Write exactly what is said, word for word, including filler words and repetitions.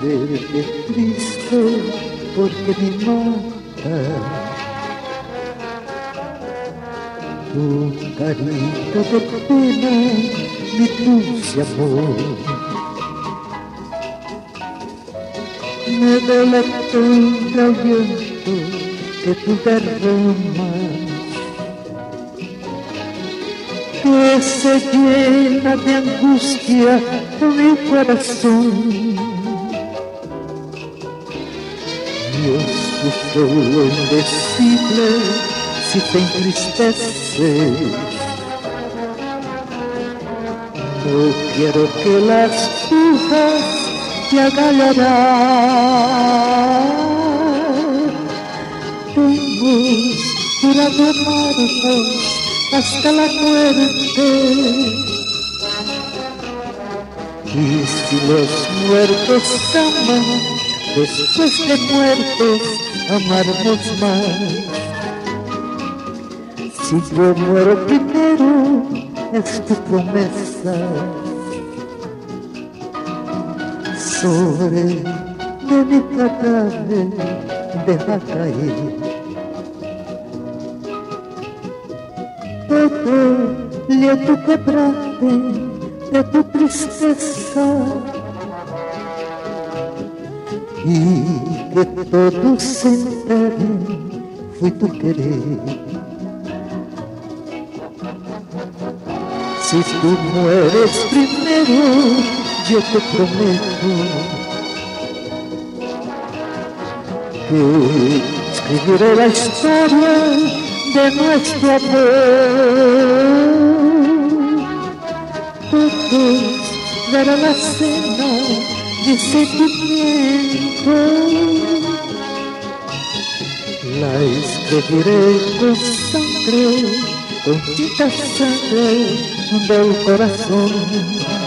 verte triste porque me mata tu carita de pena, mi dulce amor. Me duele todo el llanto que tú derramas, que se llena de angustia mi corazón. Yo sufro lo indecible si te entristece. No quiero que las pujas te hagan llorar. Hemos jurado amarnos hasta la muerte, y si los muertos aman, después de muertos amarnos más. Si yo muero primero, es tu promesa. Sobre de mi cadáver deja caer todo llanto quebrante de tu tristeza, y que todos se enteren fue tu querer. Si tú mueres primero, yo te prometo que escribiré la historia de nuestro amor. Todos darán la cena de sentimiento, la escribiré con sangre, con tinta sangre del corazón.